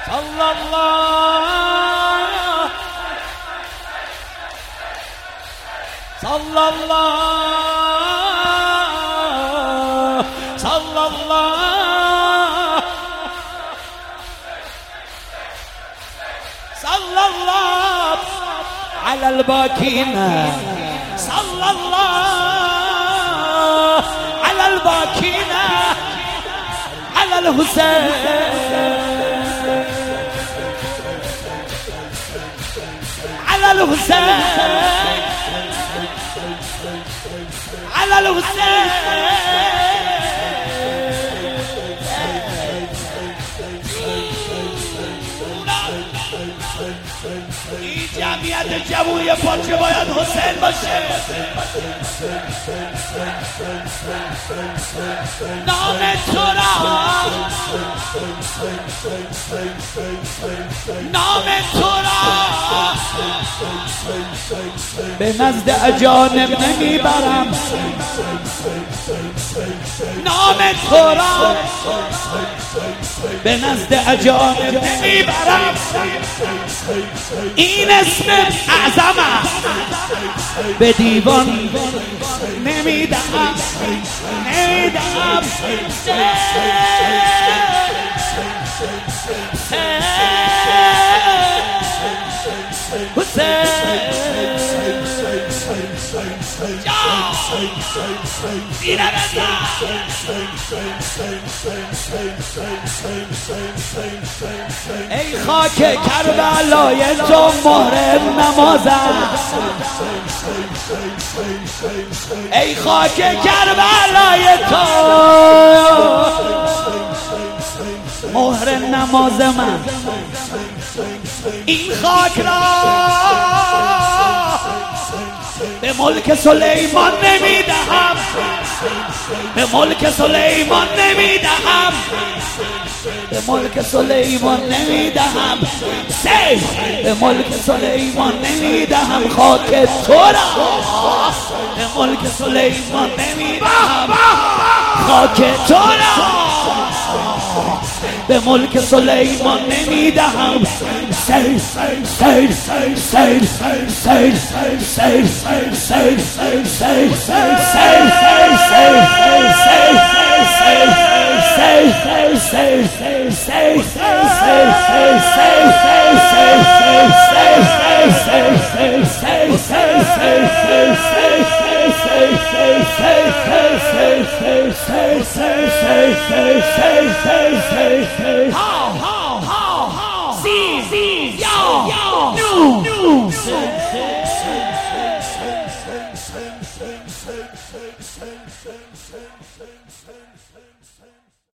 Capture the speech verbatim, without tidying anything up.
صلى الله صلى الله صلى الله صلى الله على الباكين صلى الله على الباكين على الحسين على الحسين على الحسين این جمعیت جوونی پاچه باید حسین باشه. نام تو را نام تو را به نزد اجانب نمیبرم. نام تو را به نزد اجانب نمیبرم. این اسم اعظم به دیوان نمیدهم نمیدهم. ای خاک کربلای تو مهر نمازم. ای خاک کربلای تو مهر نماز من. این خاک را به ملک سلیمان نمیدهم. به ملک سلیمان نمیدهم. به ملک سلیمان نمیدهم. سیف به ملک سلیمان نمیدهم. خاک تو را به ملک سلیمان نمیدهم. خاک تو را به ملک سلیمان نمیدهم. سید سید سید سید سید سید سید سید سید Same, same, same, same, same, same, same, same, same, same.